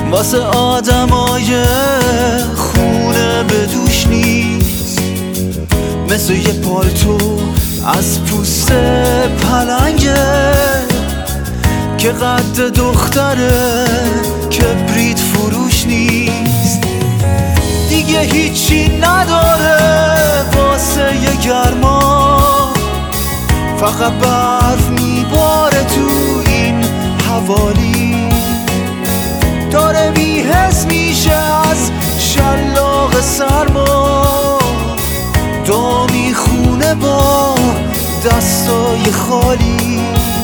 واسه آدمای خونه به دوش نیست، مثل یه پالتو از پوست پلنگه که قد دختره کبریت فروش نیست. دیگه هیچی نداره واسه یه گرما، فقط برف میباره تو این حوالی. داره بی‌حس میشه از شلاق سرما، دو میخونه با دستای خالی.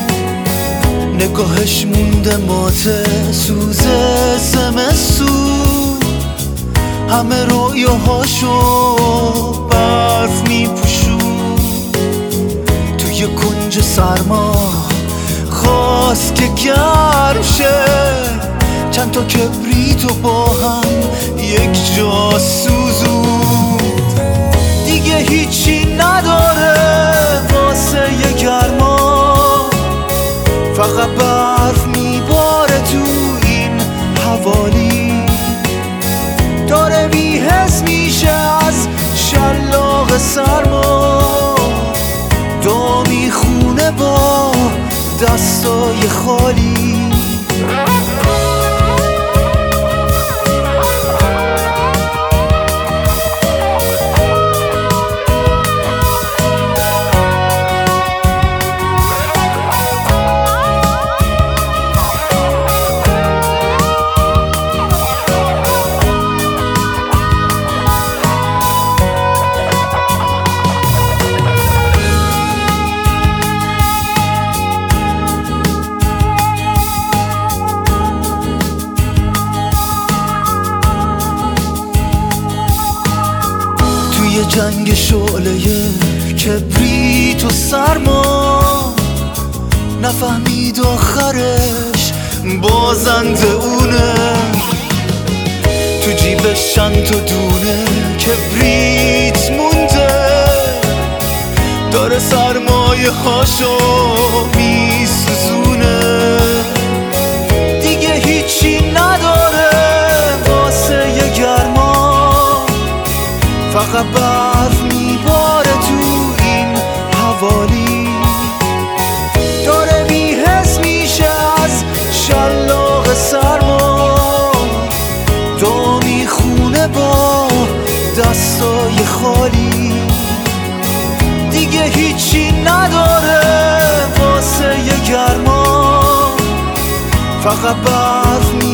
نگاهش مونده ماته سوزه زمستون، همه رویاهاشو برف میپوشون. توی کنج سرما خواست که گرم شه، چند تا کبریتو با هم یک جا سوزوند. دیگه هیچی نداره واسه یه گرما، فقط برف میباره تو این حوالی. داره بی‌حس میشه از شلاق سرما، دو میخونه با دستای خالی. یه جنگ شعله کبریت و سرما، نفهمید آخرش بازنده اونه. تو جیبش چند تا دونه کبریت مونده، داره سرمایه هاشو میسوزونه. دیگه هیچی نداره واسه یه گرما، فقط برف میباره تو این حوالی. داره بی‌حس میشه از شلاق سرما، دو میخونه با دستای خالی. دیگه هیچی نداره واسه یه گرما، فقط برف